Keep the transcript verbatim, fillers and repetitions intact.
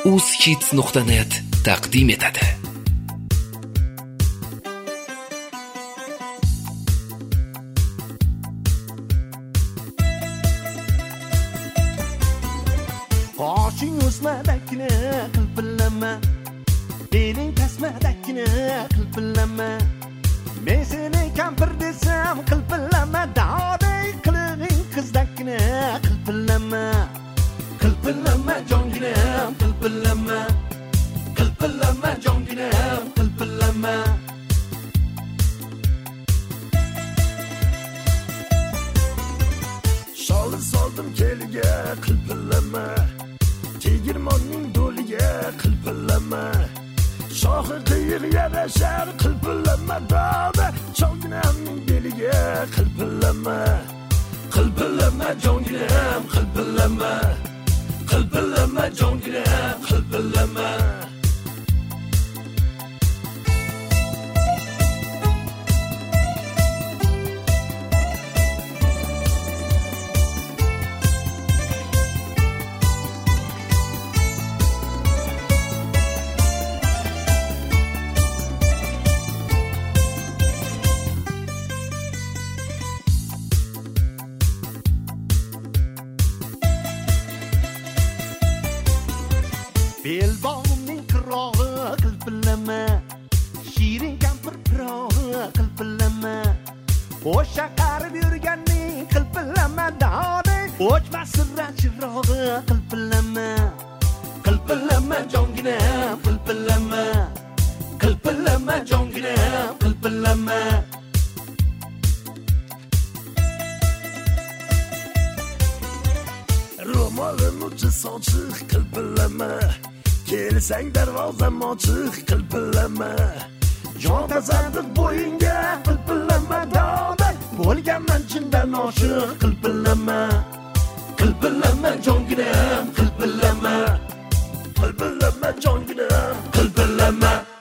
uzhits nuqta net taqdim etadi. Qoshing o'smadakini qilpillama, beling tasmadakini qilpillama. Men seni kampir desam qilpillama, dodey qilig'ing qizdakini qilpillama. Qilpillama jonginam qilpillama, qilpillama jonginam qilpillama. Sholib soldim keliga qilpillama, tegirmonning do'liga qilpillama. Shohi qiyiq yarashar qilpillama, doda jonginamning beliga qilpillama. Qilpillama jonginam qilpillama, qilpillama jonginam qilpillama. Belbog'imning qirog'i qilpillama, shirin kampir pirog'i qilpillama. O'sha qarib yurganning qilpillama, dodey o'chmas sirra chirog'i qilpillama. Qilpillama jonginam qilpillama, qilpillama jonginam qilpillama. Ro'molim uchi sochiq qilpillama, kelsang darvozam ochiq qilpillama. Jon tasadduq bo'yinga qilpillama, doday bo'lganman chindan oshiq qilpillama. Qilpillama jonginam qilpillama, qilpillama jonginam qilpillama.